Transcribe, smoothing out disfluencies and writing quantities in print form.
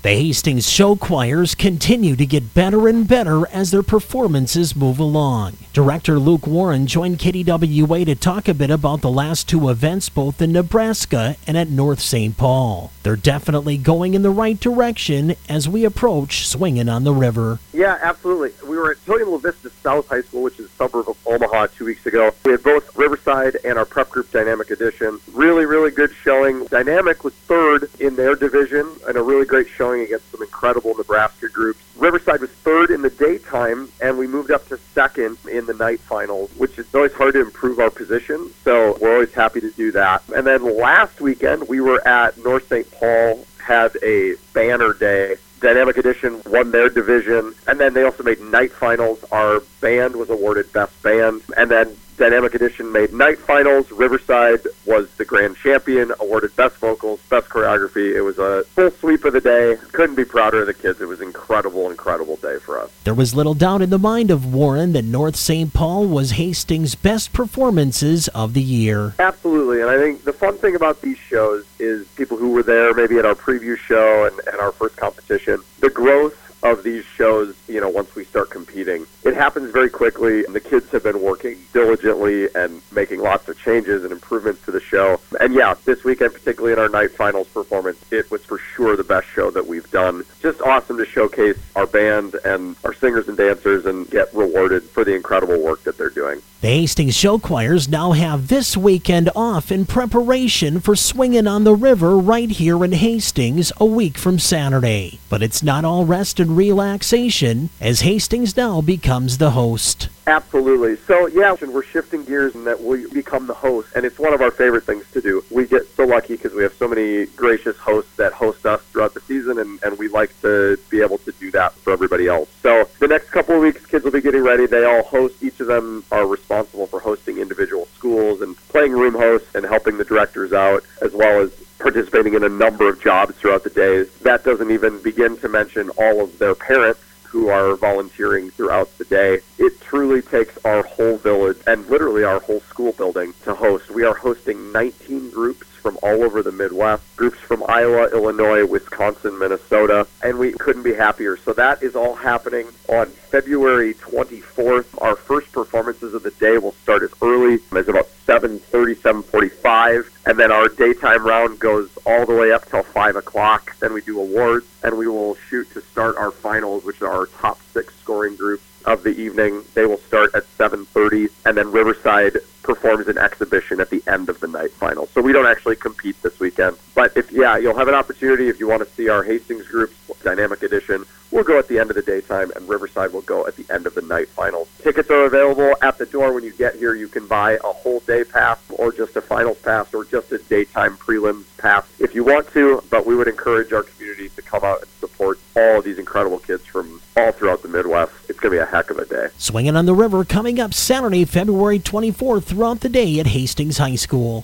The Hastings Show Choirs continue to get better and better as their performances move along. Director Luke Warren joined KDWA to talk a bit about the last two events both in Nebraska and at North St. Paul. They're definitely going in the right direction as we approach Swinging on the River. Yeah, absolutely. We were at Tony La Vista South High School, which is a suburb of Omaha, 2 weeks ago. We had both Riverside and our prep group Dynamic Edition. Really, really good showing. Dynamic was third in their division and a really great showing against some incredible Nebraska groups. Riverside was third in the daytime, and we moved up to second in the night finals, which is always hard to improve our position, so we're always happy to do that. And then last weekend, we were at North St. Paul, had a banner day. Dynamic Edition won their division, and then they also made night finals. Our band was awarded Best Band, and then Dynamic Edition made night finals. Riverside was the grand champion, awarded Best Vocals, Best Choreography. It was a full sweep of the day. Couldn't be prouder of the kids. It was an incredible, incredible day for us. There was little doubt in the mind of Warren that North St. Paul was Hastings' best performances of the year. Absolutely, and I think the fun thing about these shows is people who were there maybe at our preview show and our first competition, the growth of these shows, once we start competing. It happens very quickly, and the kids have been working diligently and making lots of changes and improvements to the show. And yeah, this weekend, particularly in our night finals performance, it was for sure the best show that we've done. Just awesome to showcase our band and our singers and dancers and get rewarded for the incredible work that they're doing. The Hastings Show Choirs now have this weekend off in preparation for Swinging on the River right here in Hastings a week from Saturday. But it's not all rest and relaxation as Hastings now becomes the host. Absolutely. So, yeah, we're shifting gears in that we become the host, and it's one of our favorite things to do. We get so lucky because we have so many gracious hosts that host us throughout the season, and we like to be able to do that for everybody else. So the next couple of weeks, kids will be getting ready. They all host. Each of them are responsible for hosting individual schools and playing room hosts and helping the directors out, as well as participating in a number of jobs throughout the days. That doesn't even begin to mention all of their parents who are volunteering throughout the day. It truly takes our whole village and literally our whole school building to host. We are hosting 19 groups from all over the Midwest, groups from Iowa, Illinois, Wisconsin, Minnesota, and we couldn't be happier. So that is all happening on February 24th. Our first performances of the day will start as early as about 7:30, 7:45, and then our daytime round goes all the way up till 5 o'clock. Then we do awards, and we will shoot to start our finals, which are our top 6 scoring groups of the evening. They will start at 7:30, and then Riverside performs an exhibition at the end of the night final. So we don't actually compete this weekend. But you'll have an opportunity if you want to see our Hastings groups, Dynamic Edition. We'll go at the end of the daytime, and Riverside will go at the end of the night finals. Tickets are available at the door when you get here. You can buy a whole day pass or just a finals pass or just a daytime prelims pass if you want to, but we would encourage our community to come out and support all of these incredible kids from all throughout the Midwest. It's going to be a heck of a day. Swinging on the River coming up Saturday, February 24th throughout the day at Hastings High School.